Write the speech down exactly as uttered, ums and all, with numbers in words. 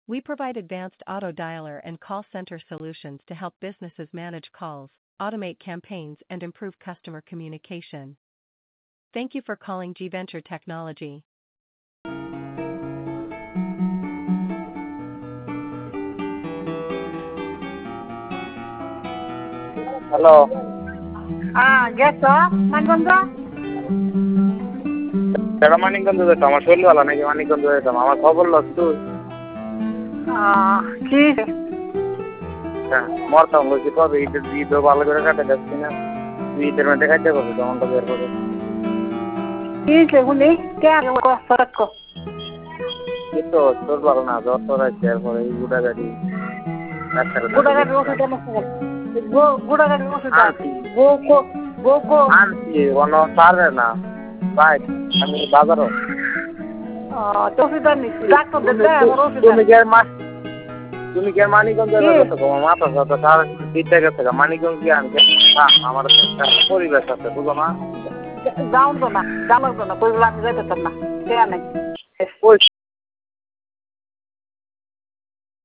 We provide advanced auto dialer and call center solutions to help businesses manage calls, automate campaigns, and improve customer communication. Thank you for calling G Venture Technology. Hello. হ্যাঁ গেছো মানিকগঞ্জ? সেটা মানিকগঞ্জ যেতাম, আমার শরীর ভালো নাকি মানিকগঞ্জ যেতাম, আমার খবর লস তুই। কি হ্যাঁ মরতাম বলছি কবে ঈদের ঈদও ভালো করে কাটে যাচ্ছি না, তুই ঈদের মধ্যে খাইতে পারবি তখনটা বের করে। কি সেগুলি কে সরক্ষ কি তো তোর ভালো না, জ্বর তোর আছে এরপরে এই গুড়া গাড়ি গুড়া গাড়ির ওষুধ গুড়া গাড়ির ওষুধ বউ বউ আনছি কোনো পারবে না ভাই, আমি বাজারও ওষুধ আনিস ডাক্তার তুমি কি মা তুমি কি মানিকগঞ্জের কথা তোমার মাথা সাথে সারা দিতে গেছে মানিকগঞ্জ কি আনকে আমার পরিবেশ আছে বুঝো না, যাও তো না যাওয়ার তো না কইগুলো আমি যাইতেতাম না কে আনে